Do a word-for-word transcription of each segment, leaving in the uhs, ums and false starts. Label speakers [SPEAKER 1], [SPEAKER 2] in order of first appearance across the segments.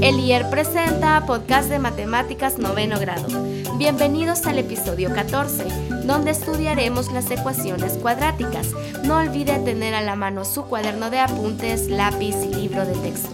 [SPEAKER 1] El I E R presenta Podcast de Matemáticas Noveno Grado. Bienvenidos al episodio catorce, donde estudiaremos las ecuaciones cuadráticas. No olvide tener a la mano su cuaderno de apuntes, lápiz y libro de texto.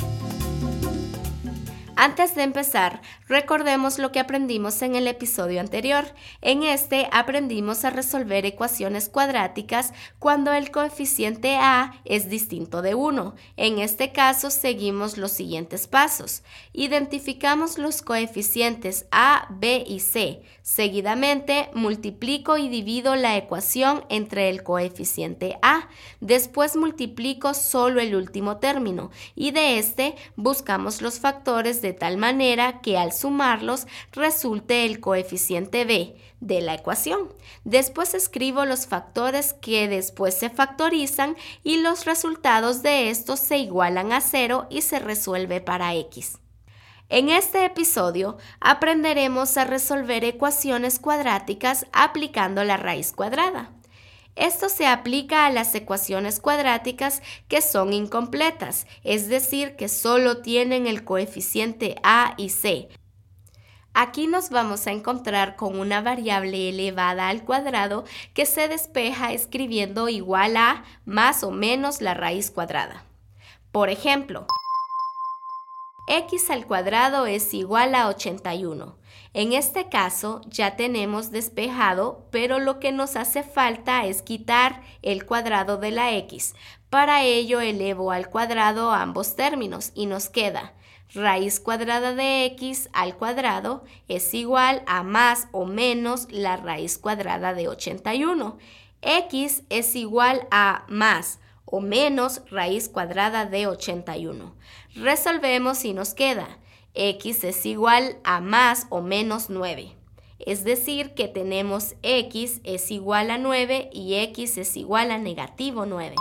[SPEAKER 1] Antes de empezar, recordemos lo que aprendimos en el episodio anterior. En este aprendimos a resolver ecuaciones cuadráticas cuando el coeficiente a es distinto de uno. En este caso seguimos los siguientes pasos. Identificamos los coeficientes a, b y c. Seguidamente multiplico y divido la ecuación entre el coeficiente a. Después multiplico solo el último término y de este buscamos los factores de de tal manera que al sumarlos resulte el coeficiente b de la ecuación. Después escribo los factores que después se factorizan y los resultados de estos se igualan a cero y se resuelve para x. En este episodio aprenderemos a resolver ecuaciones cuadráticas aplicando la raíz cuadrada. Esto se aplica a las ecuaciones cuadráticas que son incompletas, es decir, que solo tienen el coeficiente a y c. Aquí nos vamos a encontrar con una variable elevada al cuadrado que se despeja escribiendo igual a más o menos la raíz cuadrada. Por ejemplo, x al cuadrado es igual a ochenta y uno. En este caso ya tenemos despejado, pero lo que nos hace falta es quitar el cuadrado de la x. Para ello elevo al cuadrado ambos términos y nos queda raíz cuadrada de x al cuadrado es igual a más o menos la raíz cuadrada de ochenta y uno. X es igual a más o menos raíz cuadrada de ochenta y uno. Resolvemos y nos queda x es igual a más o menos nueve. Es decir, que tenemos x es igual a nueve y x es igual a negativo nueve.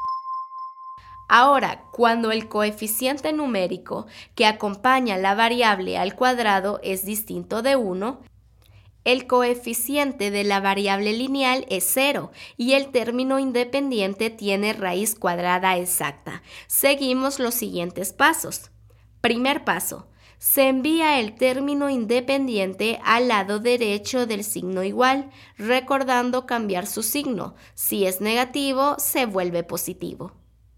[SPEAKER 1] Ahora, cuando el coeficiente numérico que acompaña la variable al cuadrado es distinto de uno, el coeficiente de la variable lineal es cero y el término independiente tiene raíz cuadrada exacta. Seguimos los siguientes pasos. Primer paso. Se envía el término independiente al lado derecho del signo igual, recordando cambiar su signo. Si es negativo, se vuelve positivo.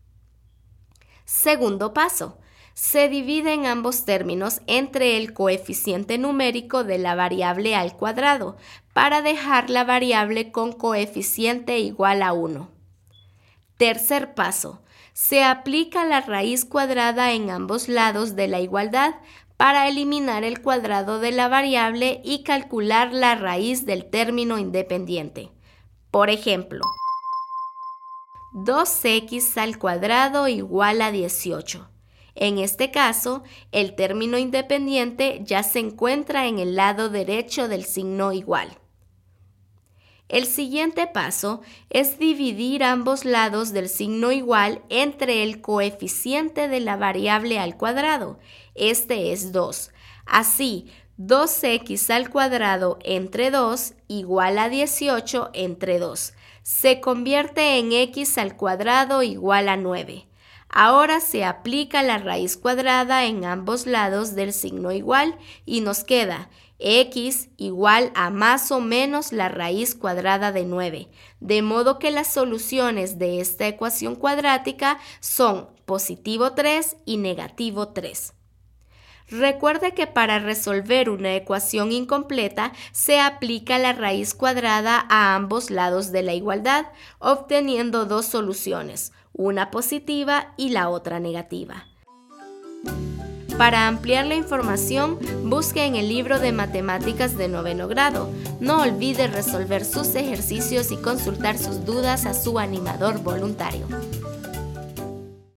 [SPEAKER 1] Segundo paso. Se dividen ambos términos entre el coeficiente numérico de la variable al cuadrado para dejar la variable con coeficiente igual a uno. Tercer paso. Se aplica la raíz cuadrada en ambos lados de la igualdad para eliminar el cuadrado de la variable y calcular la raíz del término independiente. Por ejemplo, dos x al cuadrado igual a dieciocho. En este caso, el término independiente ya se encuentra en el lado derecho del signo igual. El siguiente paso es dividir ambos lados del signo igual entre el coeficiente de la variable al cuadrado. Este es dos. Así, dos x al cuadrado entre dos igual a dieciocho entre dos. Se convierte en x al cuadrado igual a nueve. Ahora se aplica la raíz cuadrada en ambos lados del signo igual y nos queda x igual a más o menos la raíz cuadrada de nueve, de modo que las soluciones de esta ecuación cuadrática son positivo tres y negativo tres. Recuerde que para resolver una ecuación incompleta se aplica la raíz cuadrada a ambos lados de la igualdad, obteniendo dos soluciones, una positiva y la otra negativa. Para ampliar la información, busque en el libro de matemáticas de noveno grado. No olvide resolver sus ejercicios y consultar sus dudas a su animador voluntario.